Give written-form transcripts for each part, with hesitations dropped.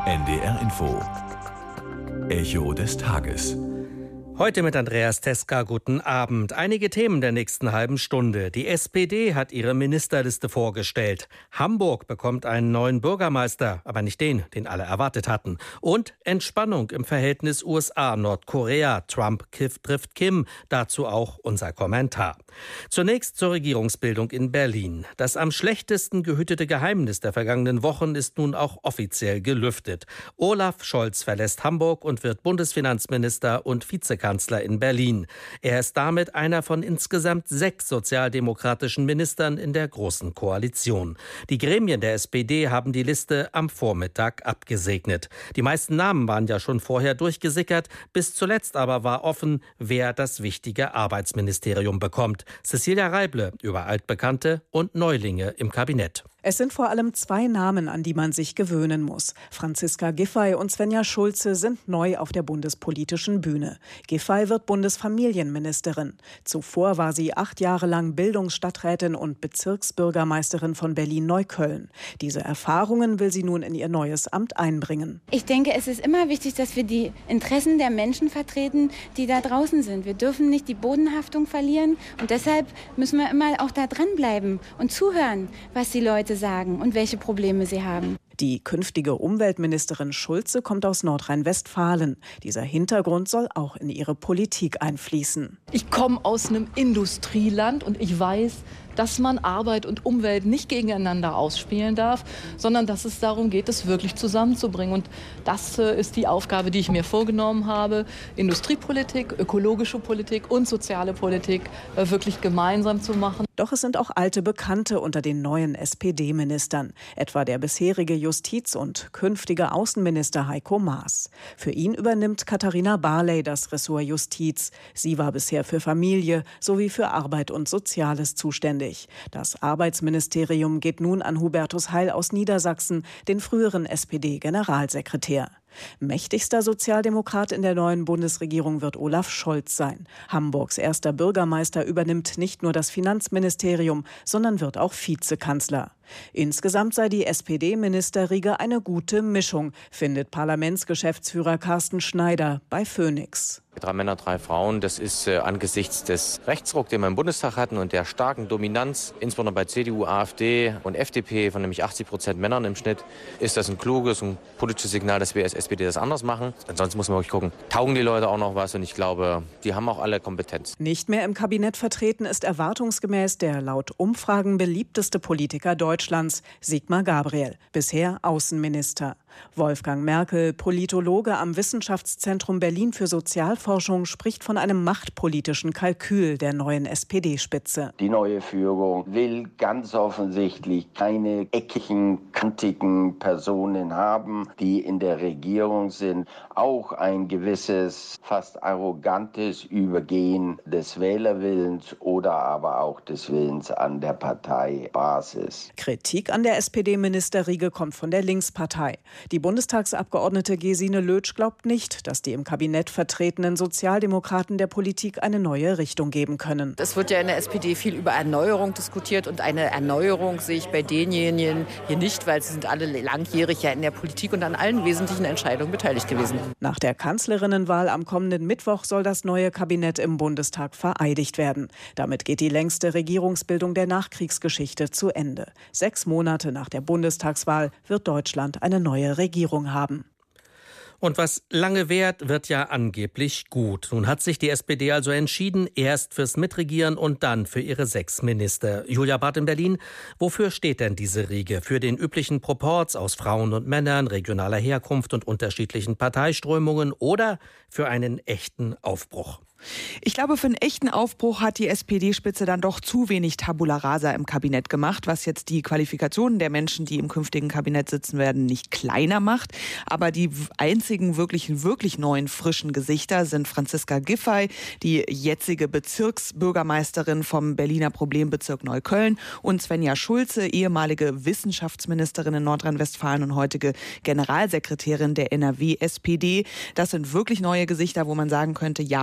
NDR Info. Echo des Tages. Heute mit Andreas Teska, guten Abend. Einige Themen der nächsten halben Stunde. Die SPD hat ihre Ministerliste vorgestellt. Hamburg bekommt einen neuen Bürgermeister, aber nicht den alle erwartet hatten. Und Entspannung im Verhältnis USA-Nordkorea. Trump trifft Kim. Dazu auch unser Kommentar. Zunächst zur Regierungsbildung in Berlin. Das am schlechtesten gehütete Geheimnis der vergangenen Wochen ist nun auch offiziell gelüftet. Olaf Scholz verlässt Hamburg und wird Bundesfinanzminister und Vizekanzler in Berlin. Er ist damit einer von insgesamt 6 sozialdemokratischen Ministern in der Großen Koalition. Die Gremien der SPD haben die Liste am Vormittag abgesegnet. Die meisten Namen waren ja schon vorher durchgesickert. Bis zuletzt aber war offen, wer das wichtige Arbeitsministerium bekommt. Cecilia Reible über Altbekannte und Neulinge im Kabinett. Es sind vor allem 2 Namen, an die man sich gewöhnen muss. Franziska Giffey und Svenja Schulze sind neu auf der bundespolitischen Bühne. Giffey wird Bundesfamilienministerin. Zuvor war sie 8 Jahre lang Bildungsstadträtin und Bezirksbürgermeisterin von Berlin-Neukölln. Diese Erfahrungen will sie nun in ihr neues Amt einbringen. Ich denke, es ist immer wichtig, dass wir die Interessen der Menschen vertreten, die da draußen sind. Wir dürfen nicht die Bodenhaftung verlieren und deshalb müssen wir immer auch da dranbleiben und zuhören, was die Leute sagen und welche Probleme sie haben. Die künftige Umweltministerin Schulze kommt aus Nordrhein-Westfalen. Dieser Hintergrund soll auch in ihre Politik einfließen. Ich komme aus einem Industrieland und ich weiß, dass man Arbeit und Umwelt nicht gegeneinander ausspielen darf, sondern dass es darum geht, es wirklich zusammenzubringen. Und das ist die Aufgabe, die ich mir vorgenommen habe, Industriepolitik, ökologische Politik und soziale Politik wirklich gemeinsam zu machen. Doch es sind auch alte Bekannte unter den neuen SPD-Ministern, etwa der bisherige Justiz- und künftige Außenminister Heiko Maas. Für ihn übernimmt Katharina Barley das Ressort Justiz. Sie war bisher für Familie sowie für Arbeit und Soziales zuständig. Das Arbeitsministerium geht nun an Hubertus Heil aus Niedersachsen, den früheren SPD-Generalsekretär. Mächtigster Sozialdemokrat in der neuen Bundesregierung wird Olaf Scholz sein. Hamburgs erster Bürgermeister übernimmt nicht nur das Finanzministerium, sondern wird auch Vizekanzler. Insgesamt sei die SPD-Ministerriege eine gute Mischung, findet Parlamentsgeschäftsführer Carsten Schneider bei Phoenix. 3 Männer, 3 Frauen, das ist angesichts des Rechtsruck, den wir im Bundestag hatten und der starken Dominanz, insbesondere bei CDU, AfD und FDP, von nämlich 80% Männern im Schnitt, ist das ein kluges und politisches Signal, dass wir als SPD das anders machen. Ansonsten muss man wirklich gucken, taugen die Leute auch noch was und ich glaube, die haben auch alle Kompetenz. Nicht mehr im Kabinett vertreten ist erwartungsgemäß der laut Umfragen beliebteste Politiker Deutschlands, Sigmar Gabriel, bisher Außenminister. Wolfgang Merkel, Politologe am Wissenschaftszentrum Berlin für Sozialforschung, spricht von einem machtpolitischen Kalkül der neuen SPD-Spitze. Die neue Führung will ganz offensichtlich keine eckigen, kantigen Personen haben, die in der Regierung sind. Auch ein gewisses, fast arrogantes Übergehen des Wählerwillens oder aber auch des Willens an der Parteibasis. Kritik an der SPD-Ministerriege kommt von der Linkspartei. Die Bundestagsabgeordnete Gesine Lötsch glaubt nicht, dass die im Kabinett vertretenen Sozialdemokraten der Politik eine neue Richtung geben können. Es wird ja in der SPD viel über Erneuerung diskutiert und eine Erneuerung sehe ich bei denjenigen hier nicht, weil sie sind alle langjährig ja in der Politik und an allen wesentlichen Entscheidungen beteiligt gewesen. Nach der Kanzlerinnenwahl am kommenden Mittwoch soll das neue Kabinett im Bundestag vereidigt werden. Damit geht die längste Regierungsbildung der Nachkriegsgeschichte zu Ende. 6 Monate nach der Bundestagswahl wird Deutschland eine neue Regierung haben. Und was lange währt, wird ja angeblich gut. Nun hat sich die SPD also entschieden, erst fürs Mitregieren und dann für ihre 6 Minister. Julia Barth in Berlin, wofür steht denn diese Riege? Für den üblichen Proporz aus Frauen und Männern, regionaler Herkunft und unterschiedlichen Parteiströmungen oder für einen echten Aufbruch? Ich glaube, für einen echten Aufbruch hat die SPD-Spitze dann doch zu wenig Tabula Rasa im Kabinett gemacht, was jetzt die Qualifikationen der Menschen, die im künftigen Kabinett sitzen werden, nicht kleiner macht. Aber die einzigen wirklich neuen, frischen Gesichter sind Franziska Giffey, die jetzige Bezirksbürgermeisterin vom Berliner Problembezirk Neukölln, und Svenja Schulze, ehemalige Wissenschaftsministerin in Nordrhein-Westfalen und heutige Generalsekretärin der NRW-SPD. Das sind wirklich neue Gesichter, wo man sagen könnte, ja, Aufbruch.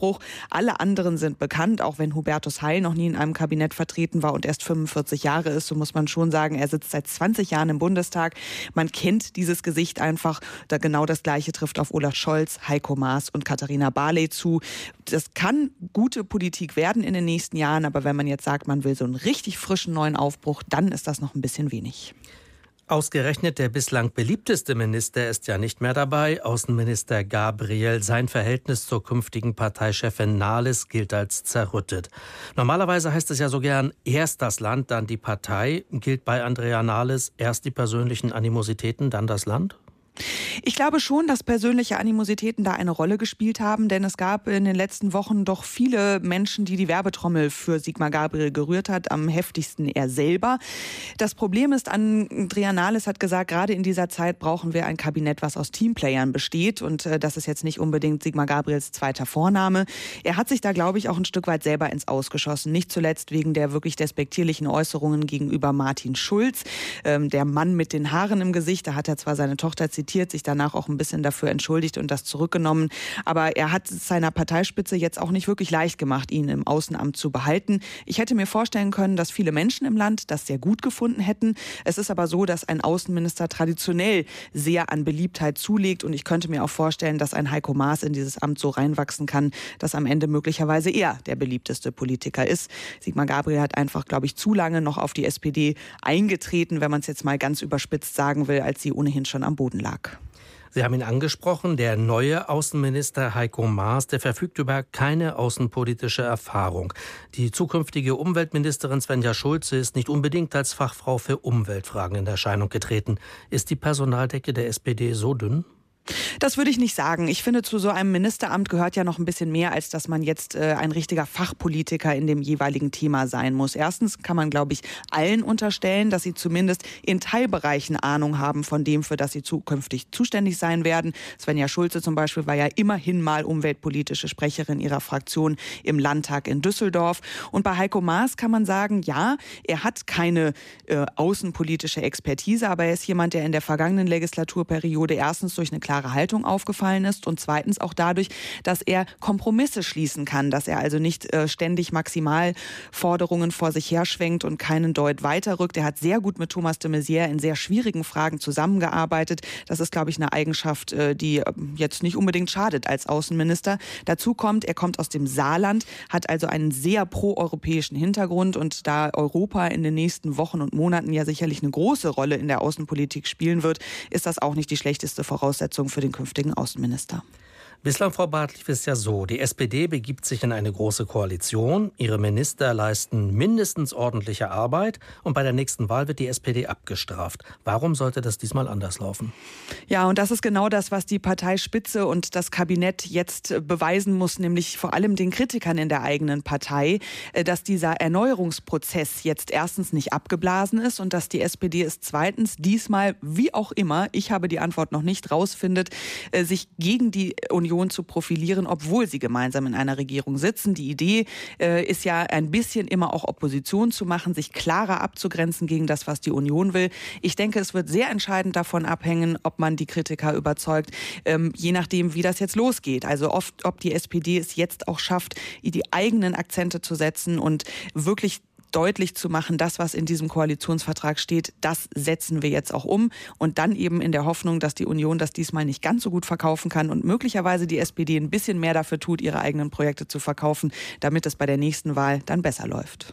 Aufbruch. Alle anderen sind bekannt, auch wenn Hubertus Heil noch nie in einem Kabinett vertreten war und erst 45 Jahre ist. So muss man schon sagen, er sitzt seit 20 Jahren im Bundestag. Man kennt dieses Gesicht einfach. Da genau das Gleiche trifft auf Olaf Scholz, Heiko Maas und Katharina Barley zu. Das kann gute Politik werden in den nächsten Jahren, aber wenn man jetzt sagt, man will so einen richtig frischen neuen Aufbruch, dann ist das noch ein bisschen wenig. Ausgerechnet der bislang beliebteste Minister ist ja nicht mehr dabei. Außenminister Gabriel. Sein Verhältnis zur künftigen Parteichefin Nahles gilt als zerrüttet. Normalerweise heißt es ja so gern, erst das Land, dann die Partei. Gilt bei Andrea Nahles erst die persönlichen Animositäten, dann das Land? Ich glaube schon, dass persönliche Animositäten da eine Rolle gespielt haben, denn es gab in den letzten Wochen doch viele Menschen, die die Werbetrommel für Sigmar Gabriel gerührt hat, am heftigsten er selber. Das Problem ist, Andrea Nahles hat gesagt, gerade in dieser Zeit brauchen wir ein Kabinett, was aus Teamplayern besteht, und das ist jetzt nicht unbedingt Sigmar Gabriels zweiter Vorname. Er hat sich da, glaube ich, auch ein Stück weit selber ins Ausgeschossen, nicht zuletzt wegen der wirklich despektierlichen Äußerungen gegenüber Martin Schulz, der Mann mit den Haaren im Gesicht. Da hat er zwar seine Tochter zitiert, sich danach auch ein bisschen dafür entschuldigt und das zurückgenommen. Aber er hat es seiner Parteispitze jetzt auch nicht wirklich leicht gemacht, ihn im Außenamt zu behalten. Ich hätte mir vorstellen können, dass viele Menschen im Land das sehr gut gefunden hätten. Es ist aber so, dass ein Außenminister traditionell sehr an Beliebtheit zulegt, und ich könnte mir auch vorstellen, dass ein Heiko Maas in dieses Amt so reinwachsen kann, dass am Ende möglicherweise er der beliebteste Politiker ist. Sigmar Gabriel hat einfach, glaube ich, zu lange noch auf die SPD eingetreten, wenn man es jetzt mal ganz überspitzt sagen will, als sie ohnehin schon am Boden lag. Sie haben ihn angesprochen, der neue Außenminister Heiko Maas, der verfügt über keine außenpolitische Erfahrung. Die zukünftige Umweltministerin Svenja Schulze ist nicht unbedingt als Fachfrau für Umweltfragen in Erscheinung getreten. Ist die Personaldecke der SPD so dünn? Das würde ich nicht sagen. Ich finde, zu so einem Ministeramt gehört ja noch ein bisschen mehr, als dass man jetzt ein richtiger Fachpolitiker in dem jeweiligen Thema sein muss. Erstens kann man, glaube ich, allen unterstellen, dass sie zumindest in Teilbereichen Ahnung haben von dem, für das sie zukünftig zuständig sein werden. Svenja Schulze zum Beispiel war ja immerhin mal umweltpolitische Sprecherin ihrer Fraktion im Landtag in Düsseldorf. Und bei Heiko Maas kann man sagen, ja, er hat keine außenpolitische Expertise, aber er ist jemand, der in der vergangenen Legislaturperiode erstens durch eine klare Haltung aufgefallen ist und zweitens auch dadurch, dass er Kompromisse schließen kann, dass er also nicht ständig Maximalforderungen vor sich herschwenkt und keinen Deut weiterrückt. Er hat sehr gut mit Thomas de Maizière in sehr schwierigen Fragen zusammengearbeitet. Das ist, glaube ich, eine Eigenschaft, die jetzt nicht unbedingt schadet als Außenminister. Dazu kommt, er kommt aus dem Saarland, hat also einen sehr proeuropäischen Hintergrund, und da Europa in den nächsten Wochen und Monaten ja sicherlich eine große Rolle in der Außenpolitik spielen wird, ist das auch nicht die schlechteste Voraussetzung für den künftigen Außenminister. Bislang, Frau Barth, lief es ja so. Die SPD begibt sich in eine große Koalition. Ihre Minister leisten mindestens ordentliche Arbeit. Und bei der nächsten Wahl wird die SPD abgestraft. Warum sollte das diesmal anders laufen? Ja, und das ist genau das, was die Parteispitze und das Kabinett jetzt beweisen muss, nämlich vor allem den Kritikern in der eigenen Partei, dass dieser Erneuerungsprozess jetzt erstens nicht abgeblasen ist und dass die SPD es zweitens diesmal, wie auch immer, ich habe die Antwort noch nicht, rausfindet, sich gegen die Union zu profilieren, obwohl sie gemeinsam in einer Regierung sitzen. Die Idee ist ja ein bisschen immer auch Opposition zu machen, sich klarer abzugrenzen gegen das, was die Union will. Ich denke, es wird sehr entscheidend davon abhängen, ob man die Kritiker überzeugt, je nachdem, wie das jetzt losgeht. Also ob die SPD es jetzt auch schafft, die eigenen Akzente zu setzen und wirklich deutlich zu machen, das, was in diesem Koalitionsvertrag steht, das setzen wir jetzt auch um, und dann eben in der Hoffnung, dass die Union das diesmal nicht ganz so gut verkaufen kann und möglicherweise die SPD ein bisschen mehr dafür tut, ihre eigenen Projekte zu verkaufen, damit es bei der nächsten Wahl dann besser läuft.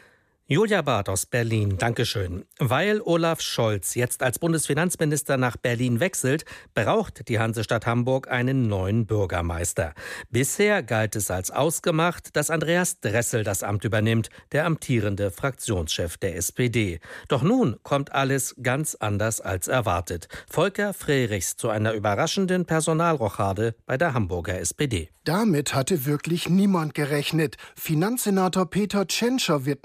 Julia Barth aus Berlin, Dankeschön. Weil Olaf Scholz jetzt als Bundesfinanzminister nach Berlin wechselt, braucht die Hansestadt Hamburg einen neuen Bürgermeister. Bisher galt es als ausgemacht, dass Andreas Dressel das Amt übernimmt, der amtierende Fraktionschef der SPD. Doch nun kommt alles ganz anders als erwartet. Volker Frerichs zu einer überraschenden Personalrochade bei der Hamburger SPD. Damit hatte wirklich niemand gerechnet. Finanzsenator Peter Tschentscher wird neuer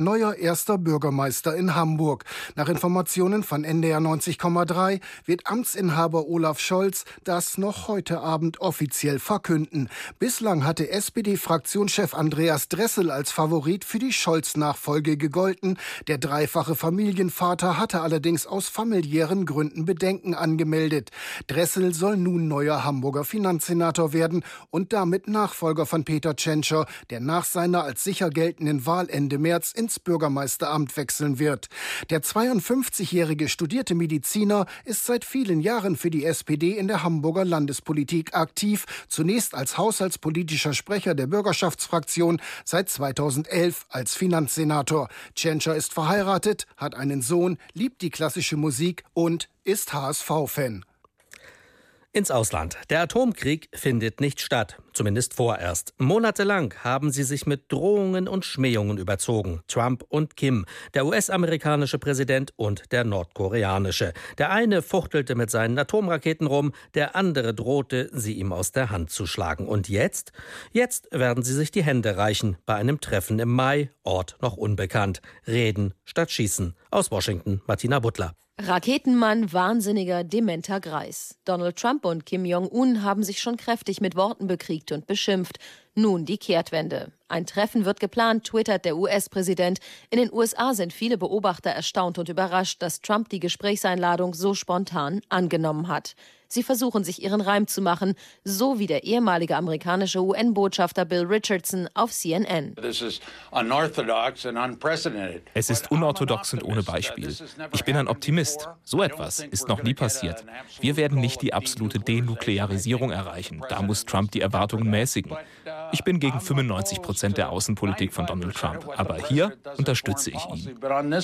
erster Bürgermeister in Hamburg. Nach Informationen von NDR 90,3 wird Amtsinhaber Olaf Scholz das noch heute Abend offiziell verkünden. Bislang hatte SPD-Fraktionschef Andreas Dressel als Favorit für die Scholz-Nachfolge gegolten. Der dreifache Familienvater hatte allerdings aus familiären Gründen Bedenken angemeldet. Dressel soll nun neuer Hamburger Finanzsenator werden und damit Nachfolger von Peter Tschentscher, der nach seiner als sicher geltenden Wahl Ende März ins Bürgermeisteramt wechseln wird. Der 52-jährige studierte Mediziner ist seit vielen Jahren für die SPD in der Hamburger Landespolitik aktiv, zunächst als haushaltspolitischer Sprecher der Bürgerschaftsfraktion, seit 2011 als Finanzsenator. Tschentscher ist verheiratet, hat einen Sohn, liebt die klassische Musik und ist HSV-Fan. Ins Ausland. Der Atomkrieg findet nicht statt, zumindest vorerst. Monatelang haben sie sich mit Drohungen und Schmähungen überzogen. Trump und Kim, der US-amerikanische Präsident und der nordkoreanische. Der eine fuchtelte mit seinen Atomraketen rum, der andere drohte, sie ihm aus der Hand zu schlagen. Und jetzt? Jetzt werden sie sich die Hände reichen bei einem Treffen im Mai, Ort noch unbekannt. Reden statt schießen. Aus Washington, Martina Butler. Raketenmann, wahnsinniger, dementer Greis. Donald Trump und Kim Jong-un haben sich schon kräftig mit Worten bekriegt und beschimpft. Nun die Kehrtwende. Ein Treffen wird geplant, twittert der US-Präsident. In den USA sind viele Beobachter erstaunt und überrascht, dass Trump die Gesprächseinladung so spontan angenommen hat. Sie versuchen, sich ihren Reim zu machen, so wie der ehemalige amerikanische UN-Botschafter Bill Richardson auf CNN. Es ist unorthodox und ohne Beispiel. Ich bin ein Optimist. So etwas ist noch nie passiert. Wir werden nicht die absolute Denuklearisierung erreichen. Da muss Trump die Erwartungen mäßigen. Ich bin gegen 95% der Außenpolitik von Donald Trump. Aber hier unterstütze ich ihn.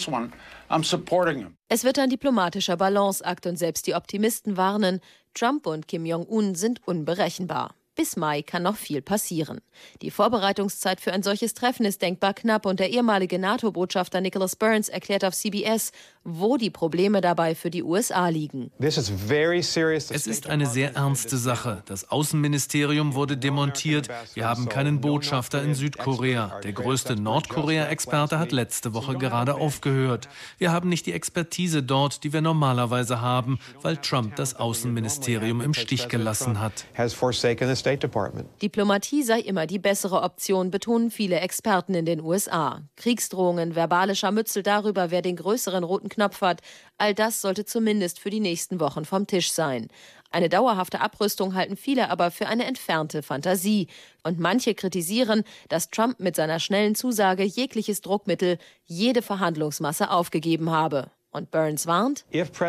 Es wird ein diplomatischer Balanceakt und selbst die Optimisten warnen, Trump und Kim Jong-un sind unberechenbar. Bis Mai kann noch viel passieren. Die Vorbereitungszeit für ein solches Treffen ist denkbar knapp und der ehemalige NATO-Botschafter Nicholas Burns erklärt auf CBS, wo die Probleme dabei für die USA liegen. Es ist eine sehr ernste Sache. Das Außenministerium wurde demontiert. Wir haben keinen Botschafter in Südkorea. Der größte Nordkorea-Experte hat letzte Woche gerade aufgehört. Wir haben nicht die Expertise dort, die wir normalerweise haben, weil Trump das Außenministerium im Stich gelassen hat. Diplomatie sei immer die bessere Option, betonen viele Experten in den USA. Kriegsdrohungen, verbale Scharmützel darüber, wer den größeren roten Knopf hat, all das sollte zumindest für die nächsten Wochen vom Tisch sein. Eine dauerhafte Abrüstung halten viele aber für eine entfernte Fantasie. Und manche kritisieren, dass Trump mit seiner schnellen Zusage jegliches Druckmittel, jede Verhandlungsmasse aufgegeben habe. Und Burns warnt,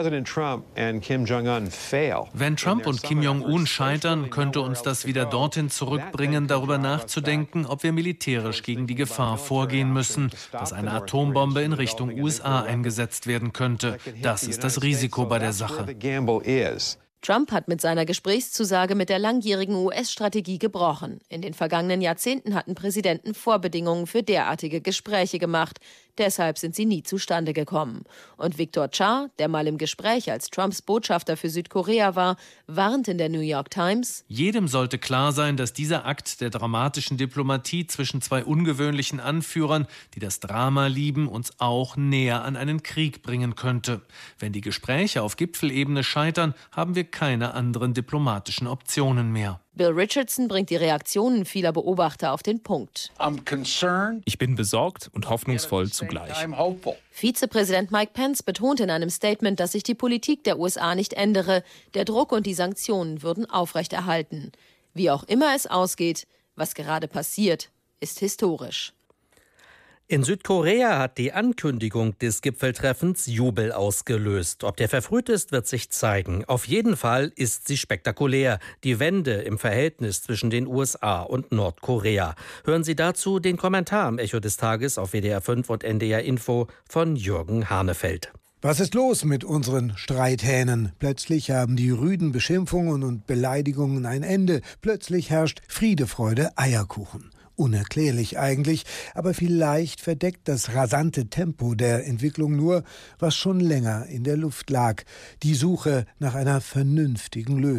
wenn Trump und Kim Jong-un scheitern, könnte uns das wieder dorthin zurückbringen, darüber nachzudenken, ob wir militärisch gegen die Gefahr vorgehen müssen, dass eine Atombombe in Richtung USA eingesetzt werden könnte. Das ist das Risiko bei der Sache. Trump hat mit seiner Gesprächszusage mit der langjährigen US-Strategie gebrochen. In den vergangenen Jahrzehnten hatten Präsidenten Vorbedingungen für derartige Gespräche gemacht. Deshalb sind sie nie zustande gekommen. Und Victor Cha, der mal im Gespräch als Trumps Botschafter für Südkorea war, warnt in der New York Times: Jedem sollte klar sein, dass dieser Akt der dramatischen Diplomatie zwischen zwei ungewöhnlichen Anführern, die das Drama lieben, uns auch näher an einen Krieg bringen könnte. Wenn die Gespräche auf Gipfelebene scheitern, haben wir keine anderen diplomatischen Optionen mehr. Bill Richardson bringt die Reaktionen vieler Beobachter auf den Punkt. Ich bin besorgt und hoffnungsvoll zugleich. Vizepräsident Mike Pence betont in einem Statement, dass sich die Politik der USA nicht ändere. Der Druck und die Sanktionen würden aufrechterhalten. Wie auch immer es ausgeht, was gerade passiert, ist historisch. In Südkorea hat die Ankündigung des Gipfeltreffens Jubel ausgelöst. Ob der verfrüht ist, wird sich zeigen. Auf jeden Fall ist sie spektakulär. Die Wende im Verhältnis zwischen den USA und Nordkorea. Hören Sie dazu den Kommentar am Echo des Tages auf WDR 5 und NDR Info von Jürgen Hanefeld. Was ist los mit unseren Streithähnen? Plötzlich haben die rüden Beschimpfungen und Beleidigungen ein Ende. Plötzlich herrscht Friede, Freude, Eierkuchen. Unerklärlich eigentlich, aber vielleicht verdeckt das rasante Tempo der Entwicklung nur, was schon länger in der Luft lag: die Suche nach einer vernünftigen Lösung.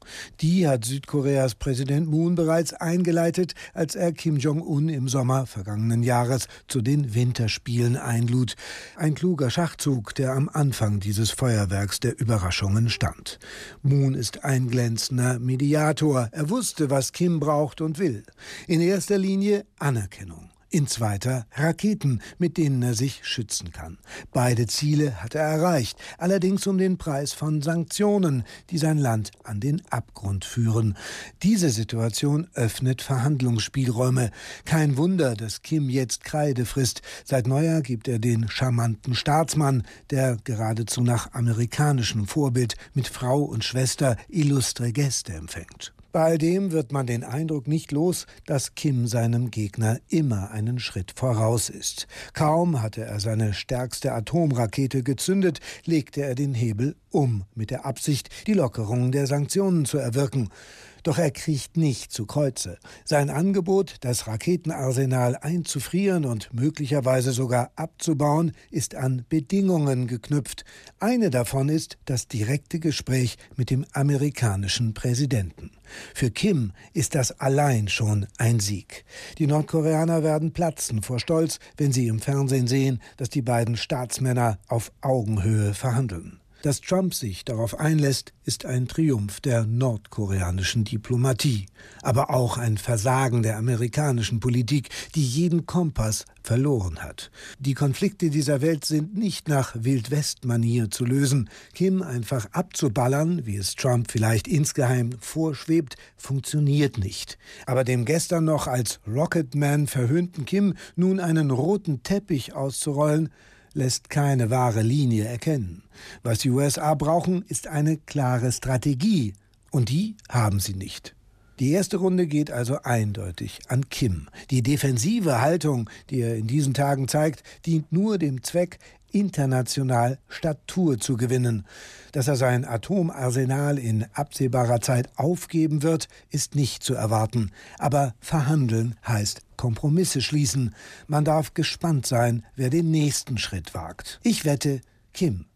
Die hat Südkoreas Präsident Moon bereits eingeleitet, als er Kim Jong-un im Sommer vergangenen Jahres zu den Winterspielen einlud. Ein kluger Schachzug, der am Anfang dieses Feuerwerks der Überraschungen stand. Moon ist ein glänzender Mediator. Er wusste, was Kim braucht und will. In erster Linie Anerkennung. In zweiter Raketen, mit denen er sich schützen kann. Beide Ziele hat er erreicht, allerdings um den Preis von Sanktionen, die sein Land an den Abgrund führen. Diese Situation öffnet Verhandlungsspielräume. Kein Wunder, dass Kim jetzt Kreide frisst. Seit Neujahr gibt er den charmanten Staatsmann, der geradezu nach amerikanischem Vorbild mit Frau und Schwester illustre Gäste empfängt. Bei all dem wird man den Eindruck nicht los, dass Kim seinem Gegner immer einen Schritt voraus ist. Kaum hatte er seine stärkste Atomrakete gezündet, legte er den Hebel um, mit der Absicht, die Lockerung der Sanktionen zu erwirken. Doch er kriecht nicht zu Kreuze. Sein Angebot, das Raketenarsenal einzufrieren und möglicherweise sogar abzubauen, ist an Bedingungen geknüpft. Eine davon ist das direkte Gespräch mit dem amerikanischen Präsidenten. Für Kim ist das allein schon ein Sieg. Die Nordkoreaner werden platzen vor Stolz, wenn sie im Fernsehen sehen, dass die beiden Staatsmänner auf Augenhöhe verhandeln. Dass Trump sich darauf einlässt, ist ein Triumph der nordkoreanischen Diplomatie, aber auch ein Versagen der amerikanischen Politik, die jeden Kompass verloren hat. Die Konflikte dieser Welt sind nicht nach Wildwest-Manier zu lösen. Kim einfach abzuballern, wie es Trump vielleicht insgeheim vorschwebt, funktioniert nicht. Aber dem gestern noch als Rocketman verhöhnten Kim nun einen roten Teppich auszurollen, lässt keine wahre Linie erkennen. Was die USA brauchen, ist eine klare Strategie. Und die haben sie nicht. Die erste Runde geht also eindeutig an Kim. Die defensive Haltung, die er in diesen Tagen zeigt, dient nur dem Zweck, international Statur zu gewinnen. Dass er sein Atomarsenal in absehbarer Zeit aufgeben wird, ist nicht zu erwarten. Aber verhandeln heißt Kompromisse schließen. Man darf gespannt sein, wer den nächsten Schritt wagt. Ich wette, Kim.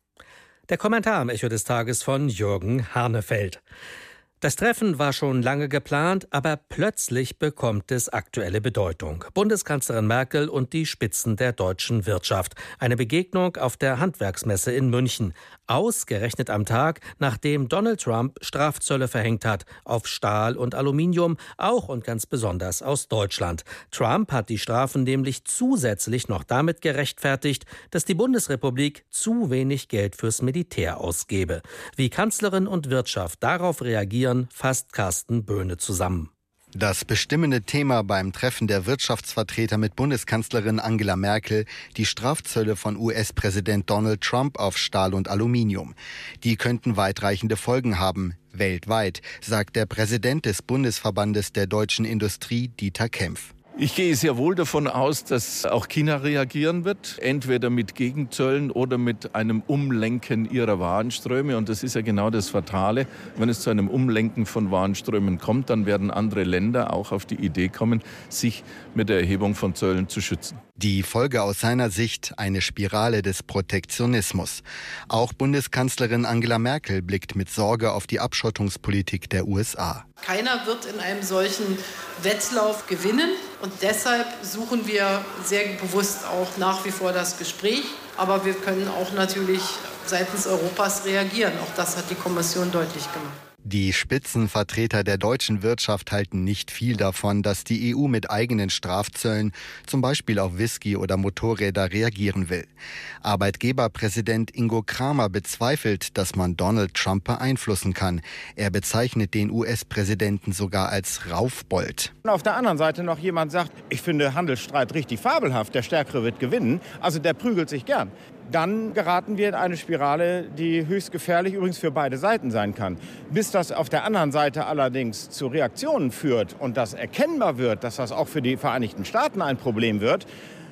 Der Kommentar am Echo des Tages von Jürgen Harnefeld. Das Treffen war schon lange geplant, aber plötzlich bekommt es aktuelle Bedeutung. Bundeskanzlerin Merkel und die Spitzen der deutschen Wirtschaft. Eine Begegnung auf der Handwerksmesse in München. Ausgerechnet am Tag, nachdem Donald Trump Strafzölle verhängt hat auf Stahl und Aluminium, auch und ganz besonders aus Deutschland. Trump hat die Strafen nämlich zusätzlich noch damit gerechtfertigt, dass die Bundesrepublik zu wenig Geld fürs Militär ausgebe. Wie Kanzlerin und Wirtschaft darauf reagieren, fasst Carsten Böhne zusammen. Das bestimmende Thema beim Treffen der Wirtschaftsvertreter mit Bundeskanzlerin Angela Merkel, die Strafzölle von US-Präsident Donald Trump auf Stahl und Aluminium. Die könnten weitreichende Folgen haben, weltweit, sagt der Präsident des Bundesverbandes der deutschen Industrie, Dieter Kempf. Ich gehe sehr wohl davon aus, dass auch China reagieren wird, entweder mit Gegenzöllen oder mit einem Umlenken ihrer Warenströme. Und das ist ja genau das Fatale. Wenn es zu einem Umlenken von Warenströmen kommt, dann werden andere Länder auch auf die Idee kommen, sich mit der Erhebung von Zöllen zu schützen. Die Folge aus seiner Sicht eine Spirale des Protektionismus. Auch Bundeskanzlerin Angela Merkel blickt mit Sorge auf die Abschottungspolitik der USA. Keiner wird in einem solchen Wettlauf gewinnen. Und deshalb suchen wir sehr bewusst auch nach wie vor das Gespräch. Aber wir können auch natürlich seitens Europas reagieren. Auch das hat die Kommission deutlich gemacht. Die Spitzenvertreter der deutschen Wirtschaft halten nicht viel davon, dass die EU mit eigenen Strafzöllen, zum Beispiel auf Whisky oder Motorräder, reagieren will. Arbeitgeberpräsident Ingo Kramer bezweifelt, dass man Donald Trump beeinflussen kann. Er bezeichnet den US-Präsidenten sogar als Raufbold. Auf der anderen Seite noch jemand sagt, ich finde Handelsstreit richtig fabelhaft, der Stärkere wird gewinnen, also der prügelt sich gern. Dann geraten wir in eine Spirale, die höchst gefährlich übrigens für beide Seiten sein kann. Bis das auf der anderen Seite allerdings zu Reaktionen führt und das erkennbar wird, dass das auch für die Vereinigten Staaten ein Problem wird,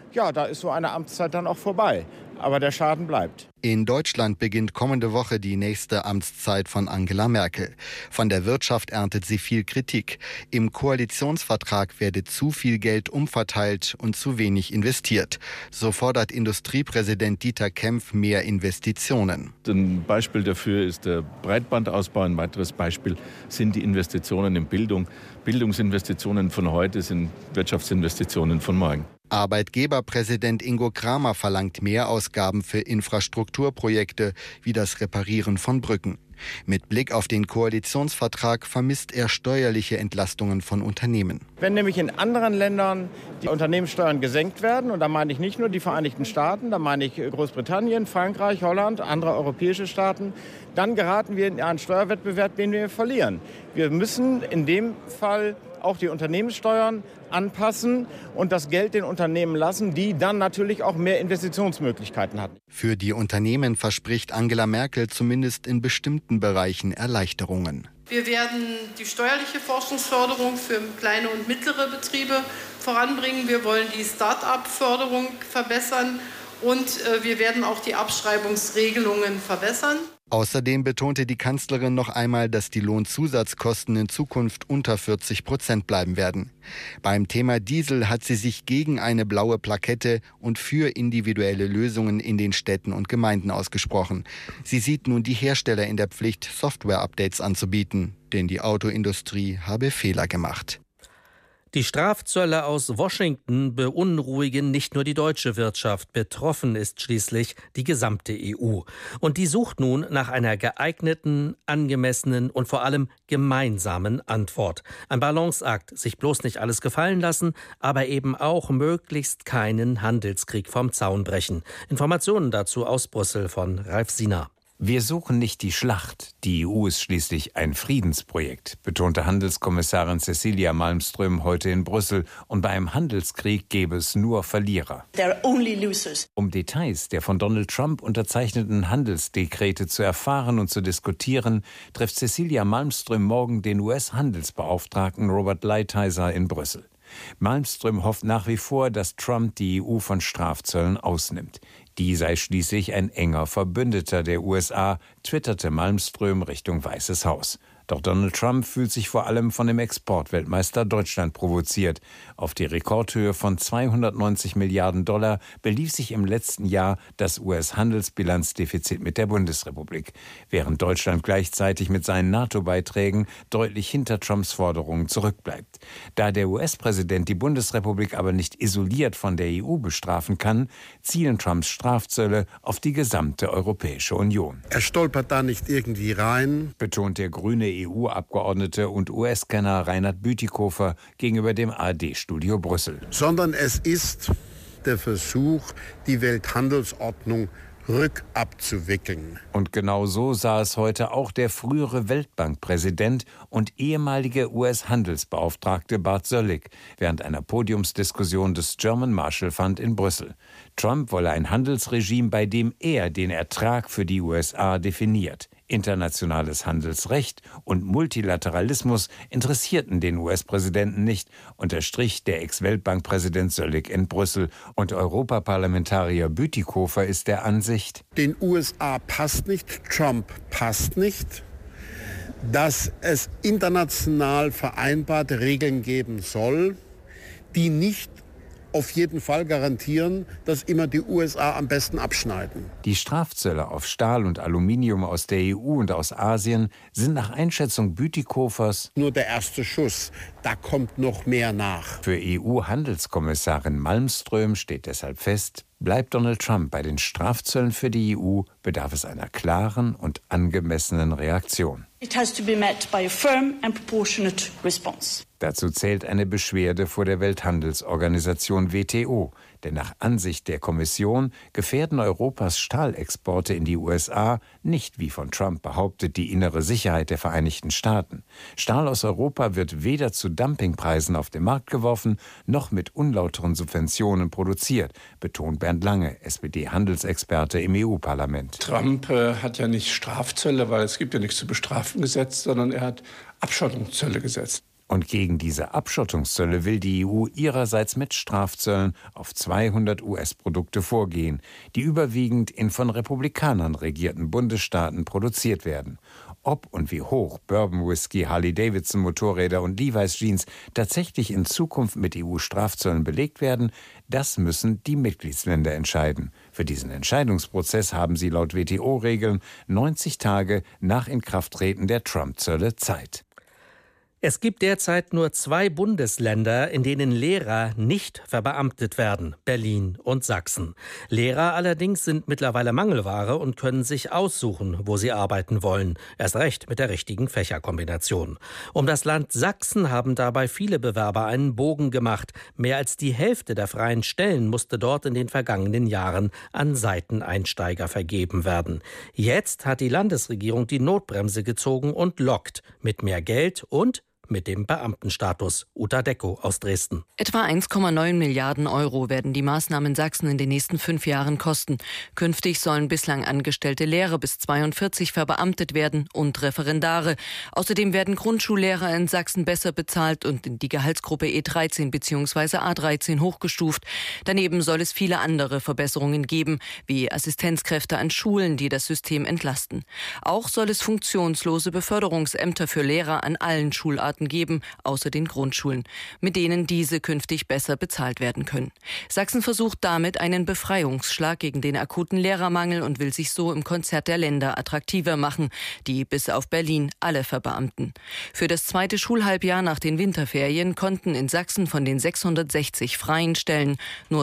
ja, da ist so eine Amtszeit dann auch vorbei. Aber der Schaden bleibt. In Deutschland beginnt kommende Woche die nächste Amtszeit von Angela Merkel. Von der Wirtschaft erntet sie viel Kritik. Im Koalitionsvertrag werde zu viel Geld umverteilt und zu wenig investiert. So fordert Industriepräsident Dieter Kempf mehr Investitionen. Ein Beispiel dafür ist der Breitbandausbau. Ein weiteres Beispiel sind die Investitionen in Bildung. Bildungsinvestitionen von heute sind Wirtschaftsinvestitionen von morgen. Arbeitgeberpräsident Ingo Kramer verlangt mehr Ausgaben für Infrastrukturprojekte wie das Reparieren von Brücken. Mit Blick auf den Koalitionsvertrag vermisst er steuerliche Entlastungen von Unternehmen. Wenn nämlich in anderen Ländern die Unternehmenssteuern gesenkt werden, und da meine ich nicht nur die Vereinigten Staaten, da meine ich Großbritannien, Frankreich, Holland, andere europäische Staaten, dann geraten wir in einen Steuerwettbewerb, den wir verlieren. Wir müssen in dem Fall auch die Unternehmenssteuern anpassen und das Geld den Unternehmen lassen, die dann natürlich auch mehr Investitionsmöglichkeiten hatten. Für die Unternehmen verspricht Angela Merkel zumindest in bestimmten Bereichen Erleichterungen. Wir werden die steuerliche Forschungsförderung für kleine und mittlere Betriebe voranbringen. Wir wollen die Start-up-Förderung verbessern und wir werden auch die Abschreibungsregelungen verbessern. Außerdem betonte die Kanzlerin noch einmal, dass die Lohnzusatzkosten in Zukunft unter 40% bleiben werden. Beim Thema Diesel hat sie sich gegen eine blaue Plakette und für individuelle Lösungen in den Städten und Gemeinden ausgesprochen. Sie sieht nun die Hersteller in der Pflicht, Software-Updates anzubieten, denn die Autoindustrie habe Fehler gemacht. Die Strafzölle aus Washington beunruhigen nicht nur die deutsche Wirtschaft. Betroffen ist schließlich die gesamte EU. Und die sucht nun nach einer geeigneten, angemessenen und vor allem gemeinsamen Antwort. Ein Balanceakt, sich bloß nicht alles gefallen lassen, aber eben auch möglichst keinen Handelskrieg vom Zaun brechen. Informationen dazu aus Brüssel von Ralf Siener. Wir suchen nicht die Schlacht. Die EU ist schließlich ein Friedensprojekt, betonte Handelskommissarin Cecilia Malmström heute in Brüssel. Und bei einem Handelskrieg gäbe es nur Verlierer. Um Details der von Donald Trump unterzeichneten Handelsdekrete zu erfahren und zu diskutieren, trifft Cecilia Malmström morgen den US-Handelsbeauftragten Robert Lighthizer in Brüssel. Malmström hofft nach wie vor, dass Trump die EU von Strafzöllen ausnimmt. Die sei schließlich ein enger Verbündeter der USA, twitterte Malmström Richtung Weißes Haus. Doch Donald Trump fühlt sich vor allem von dem Exportweltmeister Deutschland provoziert. Auf die Rekordhöhe von 290 Milliarden Dollar belief sich im letzten Jahr das US-Handelsbilanzdefizit mit der Bundesrepublik, während Deutschland gleichzeitig mit seinen NATO-Beiträgen deutlich hinter Trumps Forderungen zurückbleibt. Da der US-Präsident die Bundesrepublik aber nicht isoliert von der EU bestrafen kann, zielen Trumps Strafzölle auf die gesamte Europäische Union. Er stolpert da nicht irgendwie rein, betont der grüne EU-Abgeordnete und US-Kenner Reinhard Bütikofer gegenüber dem ARD-Studio Brüssel. Sondern es ist der Versuch, die Welthandelsordnung rückabzuwickeln. Und genau so sah es heute auch der frühere Weltbankpräsident und ehemalige US-Handelsbeauftragte Bart Söllig während einer Podiumsdiskussion des German Marshall Fund in Brüssel. Trump wolle ein Handelsregime, bei dem er den Ertrag für die USA definiert. Internationales Handelsrecht und Multilateralismus interessierten den US-Präsidenten nicht, unterstrich der Ex-Weltbankpräsident Söllig in Brüssel. Und Europaparlamentarier Bütikofer ist der Ansicht: Den USA passt nicht, Trump passt nicht, dass es international vereinbarte Regeln geben soll, die nicht auf jeden Fall garantieren, dass immer die USA am besten abschneiden. Die Strafzölle auf Stahl und Aluminium aus der EU und aus Asien sind nach Einschätzung Bütikofers nur der erste Schuss. Da kommt noch mehr nach. Für EU-Handelskommissarin Malmström steht deshalb fest: Bleibt Donald Trump bei den Strafzöllen für die EU, bedarf es einer klaren und angemessenen Reaktion. It has to be met by a firm and proportionate response. Dazu zählt eine Beschwerde vor der Welthandelsorganisation WTO. Denn nach Ansicht der Kommission gefährden Europas Stahlexporte in die USA nicht, wie von Trump behauptet, die innere Sicherheit der Vereinigten Staaten. Stahl aus Europa wird weder zu Dumpingpreisen auf den Markt geworfen, noch mit unlauteren Subventionen produziert, betont Bernd Lange, SPD-Handelsexperte im EU-Parlament. Trump hat ja nicht Strafzölle, weil es gibt ja nichts zu bestrafen gesetzt, sondern er hat Abschottungszölle gesetzt. Und gegen diese Abschottungszölle will die EU ihrerseits mit Strafzöllen auf 200 US-Produkte vorgehen, die überwiegend in von Republikanern regierten Bundesstaaten produziert werden. Ob und wie hoch Bourbon Whisky, Harley-Davidson Motorräder und Levi's Jeans tatsächlich in Zukunft mit EU-Strafzöllen belegt werden, das müssen die Mitgliedsländer entscheiden. Für diesen Entscheidungsprozess haben sie laut WTO-Regeln 90 Tage nach Inkrafttreten der Trump-Zölle Zeit. Es gibt derzeit nur 2 Bundesländer, in denen Lehrer nicht verbeamtet werden: Berlin und Sachsen. Lehrer allerdings sind mittlerweile Mangelware und können sich aussuchen, wo sie arbeiten wollen. Erst recht mit der richtigen Fächerkombination. Um das Land Sachsen haben dabei viele Bewerber einen Bogen gemacht. Mehr als die Hälfte der freien Stellen musste dort in den vergangenen Jahren an Seiteneinsteiger vergeben werden. Jetzt hat die Landesregierung die Notbremse gezogen und lockt mit mehr Geld und mit dem Beamtenstatus. Uta Decko aus Dresden. Etwa 1,9 Milliarden Euro werden die Maßnahmen Sachsen in den nächsten 5 Jahren kosten. Künftig sollen bislang angestellte Lehrer bis 42 verbeamtet werden und Referendare. Außerdem werden Grundschullehrer in Sachsen besser bezahlt und in die Gehaltsgruppe E13 bzw. A13 hochgestuft. Daneben soll es viele andere Verbesserungen geben, wie Assistenzkräfte an Schulen, die das System entlasten. Auch soll es funktionslose Beförderungsämter für Lehrer an allen Schularten geben, außer den Grundschulen, mit denen diese künftig besser bezahlt werden können. Sachsen versucht damit einen Befreiungsschlag gegen den akuten Lehrermangel und will sich so im Konzert der Länder attraktiver machen, die bis auf Berlin alle verbeamten. Für das zweite Schulhalbjahr nach den Winterferien konnten in Sachsen von den 660 freien Stellen nur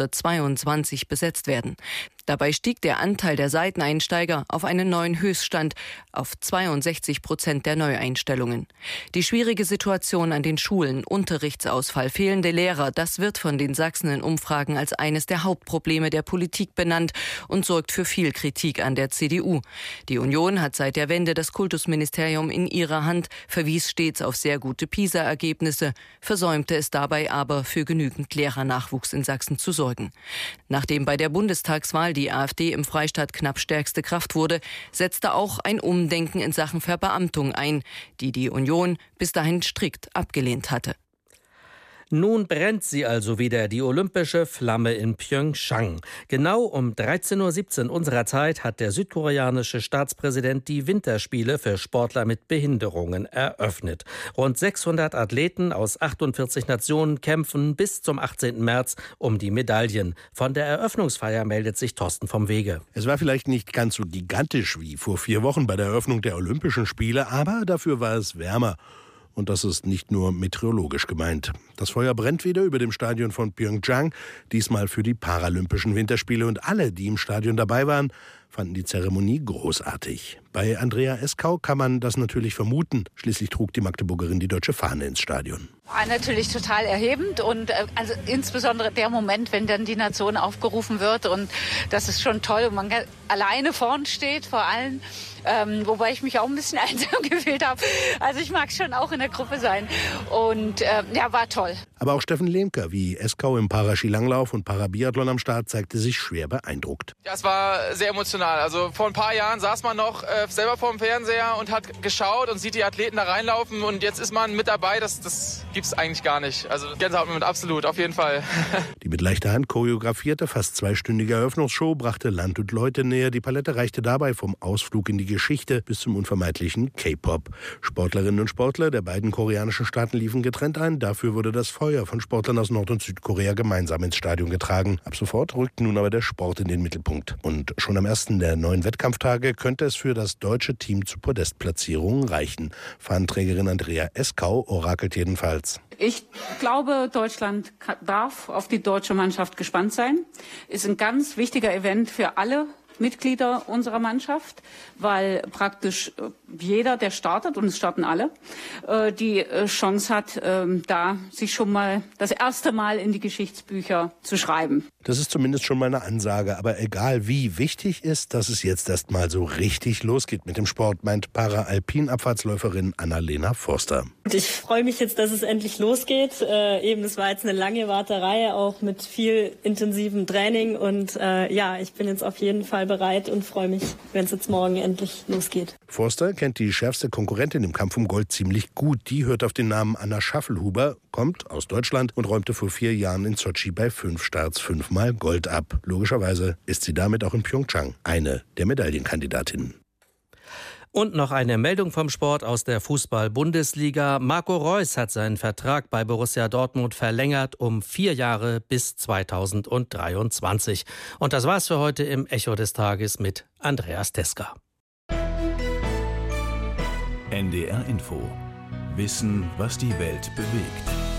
622 besetzt werden. Dabei stieg der Anteil der Seiteneinsteiger auf einen neuen Höchststand auf 62% der Neueinstellungen. Die schwierige Situation an den Schulen, Unterrichtsausfall, fehlende Lehrer, das wird von den Sachsen in Umfragen als eines der Hauptprobleme der Politik benannt und sorgt für viel Kritik an der CDU. Die Union hat seit der Wende das Kultusministerium in ihrer Hand, verwies stets auf sehr gute PISA-Ergebnisse, versäumte es dabei aber, für genügend Lehrernachwuchs in Sachsen zu sorgen. Nachdem bei der Bundestagswahl die AfD im Freistaat knapp stärkste Kraft wurde, setzte auch ein Umdenken in Sachen Verbeamtung ein, die Union bis dahin strikt abgelehnt hatte. Nun brennt sie also wieder, die olympische Flamme in Pyeongchang. Genau um 13:17 Uhr unserer Zeit hat der südkoreanische Staatspräsident die Winterspiele für Sportler mit Behinderungen eröffnet. Rund 600 Athleten aus 48 Nationen kämpfen bis zum 18. März um die Medaillen. Von der Eröffnungsfeier meldet sich Thorsten vom Wege. Es war vielleicht nicht ganz so gigantisch wie vor 4 Wochen bei der Eröffnung der Olympischen Spiele, aber dafür war es wärmer. Und das ist nicht nur meteorologisch gemeint. Das Feuer brennt wieder über dem Stadion von Pyeongchang, diesmal für die Paralympischen Winterspiele. Und alle, die im Stadion dabei waren, fanden die Zeremonie großartig. Bei Andrea Eskau kann man das natürlich vermuten. Schließlich trug die Magdeburgerin die deutsche Fahne ins Stadion. Natürlich total erhebend und also insbesondere der Moment, wenn dann die Nation aufgerufen wird, und das ist schon toll und man alleine vorn steht vor allen, wobei ich mich auch ein bisschen einsam gefühlt habe. Also ich mag schon auch in der Gruppe sein und ja, war toll. Aber auch Steffen Lehmker, wie Eskau im Paraskilanglauf und Parabiathlon am Start, zeigte sich schwer beeindruckt. Ja, es war sehr emotional. Also vor ein paar Jahren saß man noch selber vor dem Fernseher und hat geschaut und sieht die Athleten da reinlaufen und jetzt ist man mit dabei. Das gibt's eigentlich gar nicht. Also Gänsehautmoment absolut, auf jeden Fall. Die mit leichter Hand choreografierte, fast 2-stündige Eröffnungsshow brachte Land und Leute näher. Die Palette reichte dabei vom Ausflug in die Geschichte bis zum unvermeidlichen K-Pop. Sportlerinnen und Sportler der beiden koreanischen Staaten liefen getrennt ein. Dafür wurde das Feuer von Sportlern aus Nord- und Südkorea gemeinsam ins Stadion getragen. Ab sofort rückt nun aber der Sport in den Mittelpunkt. Und schon am ersten der 9 Wettkampftage könnte es für das deutsche Team zu Podestplatzierungen reichen. Fahnenträgerin Andrea Eskau orakelt jedenfalls. Ich glaube, Deutschland darf auf die deutsche Mannschaft gespannt sein. Ist ein ganz wichtiger Event für alle Mitglieder unserer Mannschaft, weil praktisch jeder, der startet, und es starten alle, die Chance hat, da sich schon mal das erste Mal in die Geschichtsbücher zu schreiben. Das ist zumindest schon mal eine Ansage. Aber egal wie wichtig ist, dass es jetzt erst mal so richtig losgeht mit dem Sport, meint Para-Alpin-Abfahrtsläuferin Annalena Forster. Ich freue mich jetzt, dass es endlich losgeht. Es war jetzt eine lange Warterei, auch mit viel intensivem Training. Und ich bin jetzt auf jeden Fall bereit und freue mich, wenn es jetzt morgen endlich losgeht. Forster kennt die schärfste Konkurrentin im Kampf um Gold ziemlich gut. Die hört auf den Namen Anna Schaffelhuber, kommt aus Deutschland und räumte vor 4 Jahren in Sotschi bei 5 Starts 5-mal Gold ab. Logischerweise ist sie damit auch in Pyeongchang eine der Medaillenkandidatinnen. Und noch eine Meldung vom Sport aus der Fußball-Bundesliga. Marco Reus hat seinen Vertrag bei Borussia Dortmund verlängert um 4 Jahre bis 2023. Und das war's für heute im Echo des Tages mit Andreas Teska. NDR Info. Wissen, was die Welt bewegt.